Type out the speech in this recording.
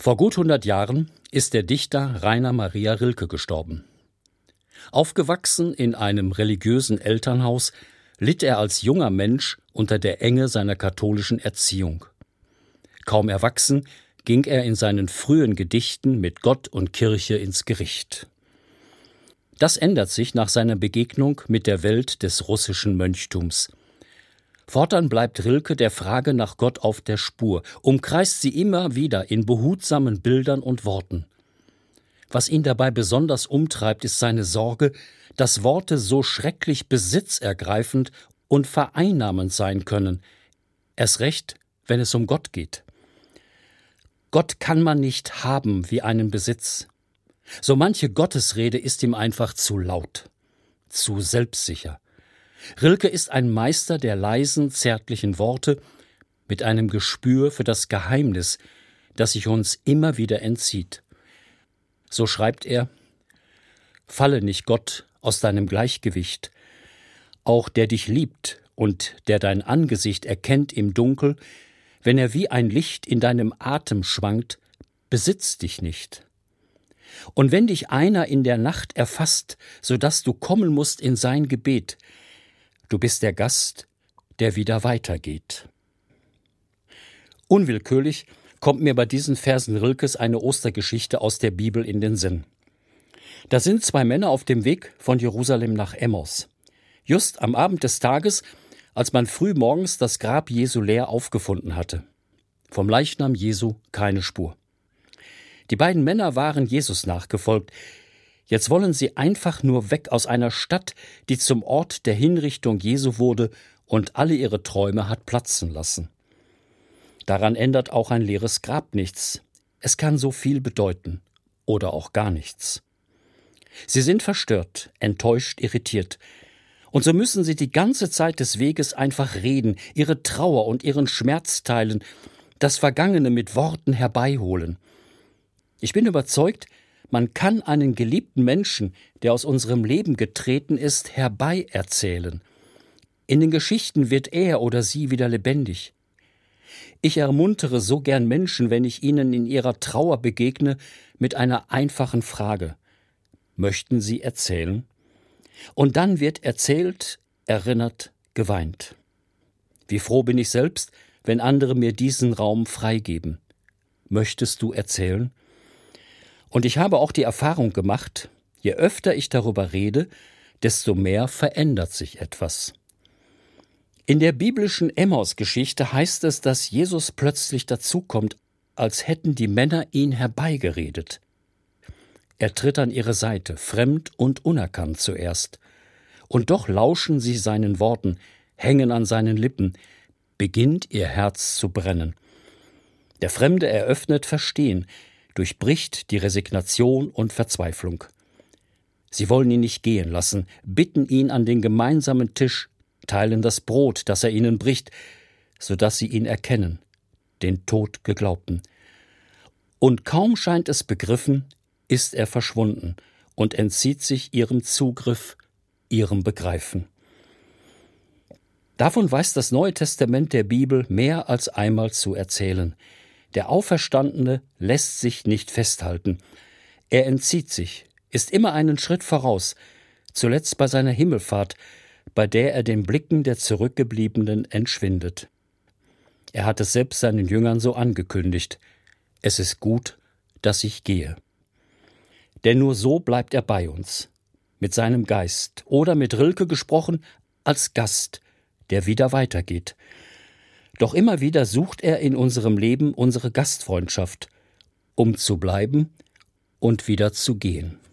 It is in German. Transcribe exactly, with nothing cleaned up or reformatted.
Vor gut hundert Jahren ist der Dichter Rainer Maria Rilke gestorben. Aufgewachsen in einem religiösen Elternhaus, litt er als junger Mensch unter der Enge seiner katholischen Erziehung. Kaum erwachsen, ging er in seinen frühen Gedichten mit Gott und Kirche ins Gericht. Das ändert sich nach seiner Begegnung mit der Welt des russischen Mönchtums. Fortan bleibt Rilke der Frage nach Gott auf der Spur, umkreist sie immer wieder in behutsamen Bildern und Worten. Was ihn dabei besonders umtreibt, ist seine Sorge, dass Worte so schrecklich besitzergreifend und vereinnahmend sein können, erst recht, wenn es um Gott geht. Gott kann man nicht haben wie einen Besitz. So manche Gottesrede ist ihm einfach zu laut, zu selbstsicher. Rilke ist ein Meister der leisen, zärtlichen Worte mit einem Gespür für das Geheimnis, das sich uns immer wieder entzieht. So schreibt er: Falle nicht, Gott, aus deinem Gleichgewicht. Auch der dich liebt und der dein Angesicht erkennt im Dunkel, wenn er wie ein Licht in deinem Atem schwankt, besitzt dich nicht. Und wenn dich einer in der Nacht erfasst, so dass du kommen musst in sein Gebet, du bist der Gast, der wieder weitergeht. Unwillkürlich kommt mir bei diesen Versen Rilkes eine Ostergeschichte aus der Bibel in den Sinn. Da sind zwei Männer auf dem Weg von Jerusalem nach Emmaus. Just am Abend des Tages, als man früh morgens das Grab Jesu leer aufgefunden hatte. Vom Leichnam Jesu keine Spur. Die beiden Männer waren Jesus nachgefolgt. Jetzt wollen sie einfach nur weg aus einer Stadt, die zum Ort der Hinrichtung Jesu wurde und alle ihre Träume hat platzen lassen. Daran ändert auch ein leeres Grab nichts. Es kann so viel bedeuten oder auch gar nichts. Sie sind verstört, enttäuscht, irritiert. Und so müssen sie die ganze Zeit des Weges einfach reden, ihre Trauer und ihren Schmerz teilen, das Vergangene mit Worten herbeiholen. Ich bin überzeugt, man kann einen geliebten Menschen, der aus unserem Leben getreten ist, herbeierzählen. In den Geschichten wird er oder sie wieder lebendig. Ich ermuntere so gern Menschen, wenn ich ihnen in ihrer Trauer begegne, mit einer einfachen Frage: Möchten Sie erzählen? Und dann wird erzählt, erinnert, geweint. Wie froh bin ich selbst, wenn andere mir diesen Raum freigeben. Möchtest du erzählen? Und ich habe auch die Erfahrung gemacht, je öfter ich darüber rede, desto mehr verändert sich etwas. In der biblischen Emmaus-Geschichte heißt es, dass Jesus plötzlich dazukommt, als hätten die Männer ihn herbeigeredet. Er tritt an ihre Seite, fremd und unerkannt zuerst. Und doch lauschen sie seinen Worten, hängen an seinen Lippen, beginnt ihr Herz zu brennen. Der Fremde eröffnet Verstehen, durchbricht die Resignation und Verzweiflung. Sie wollen ihn nicht gehen lassen, bitten ihn an den gemeinsamen Tisch, teilen das Brot, das er ihnen bricht, so dass sie ihn erkennen, den Tod Geglaubten. Und kaum scheint es begriffen, ist er verschwunden und entzieht sich ihrem Zugriff, ihrem Begreifen. Davon weiß das Neue Testament der Bibel mehr als einmal zu erzählen. Der Auferstandene lässt sich nicht festhalten. Er entzieht sich, ist immer einen Schritt voraus, zuletzt bei seiner Himmelfahrt, bei der er den Blicken der Zurückgebliebenen entschwindet. Er hat es selbst seinen Jüngern so angekündigt: Es ist gut, dass ich gehe. Denn nur so bleibt er bei uns, mit seinem Geist oder mit Rilke gesprochen, als Gast, der wieder weitergeht. Doch immer wieder sucht er in unserem Leben unsere Gastfreundschaft, um zu bleiben und wieder zu gehen.